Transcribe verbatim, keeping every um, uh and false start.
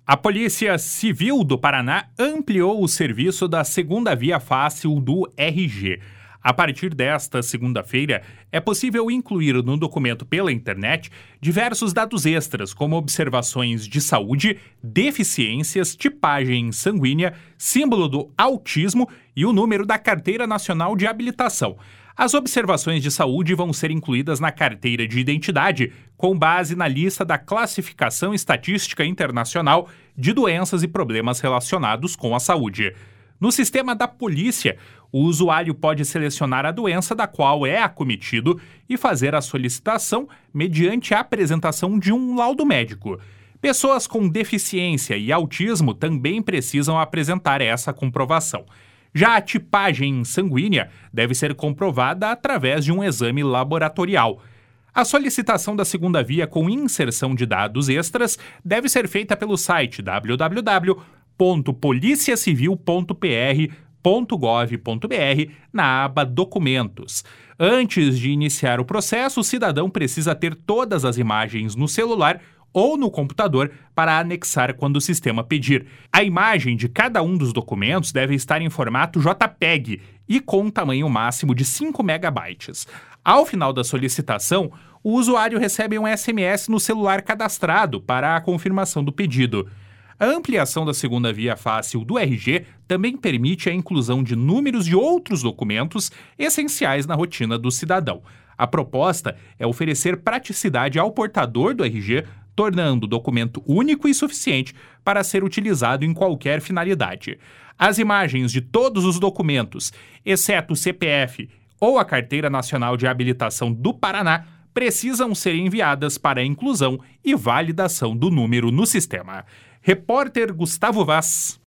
A Polícia Civil do Paraná ampliou o serviço da segunda via fácil do R G. A partir desta segunda-feira, é possível incluir no documento pela internet diversos dados extras, como observações de saúde, deficiências, tipagem sanguínea, símbolo do autismo e o número da Carteira Nacional de Habilitação. As observações de saúde vão ser incluídas na carteira de identidade, com base na lista da Classificação Estatística Internacional de Doenças e Problemas Relacionados com a Saúde. No sistema da polícia, o usuário pode selecionar a doença da qual é acometido e fazer a solicitação mediante a apresentação de um laudo médico. Pessoas com deficiência e autismo também precisam apresentar essa comprovação. Já a tipagem sanguínea deve ser comprovada através de um exame laboratorial. A solicitação da segunda via com inserção de dados extras deve ser feita pelo site w w w ponto polícia civil ponto p r ponto gov ponto b r na aba Documentos. Antes de iniciar o processo, o cidadão precisa ter todas as imagens no celular ou no computador para anexar quando o sistema pedir. A imagem de cada um dos documentos deve estar em formato J P E G e com um tamanho máximo de cinco megabytes. Ao final da solicitação, o usuário recebe um S M S no celular cadastrado para a confirmação do pedido. A ampliação da segunda via fácil do R G também permite a inclusão de números de outros documentos essenciais na rotina do cidadão. A proposta é oferecer praticidade ao portador do R G, tornando o documento único e suficiente para ser utilizado em qualquer finalidade. As imagens de todos os documentos, exceto o C P F ou a Carteira Nacional de Habilitação do Paraná, precisam ser enviadas para a inclusão e validação do número no sistema. Repórter Gustavo Vaz.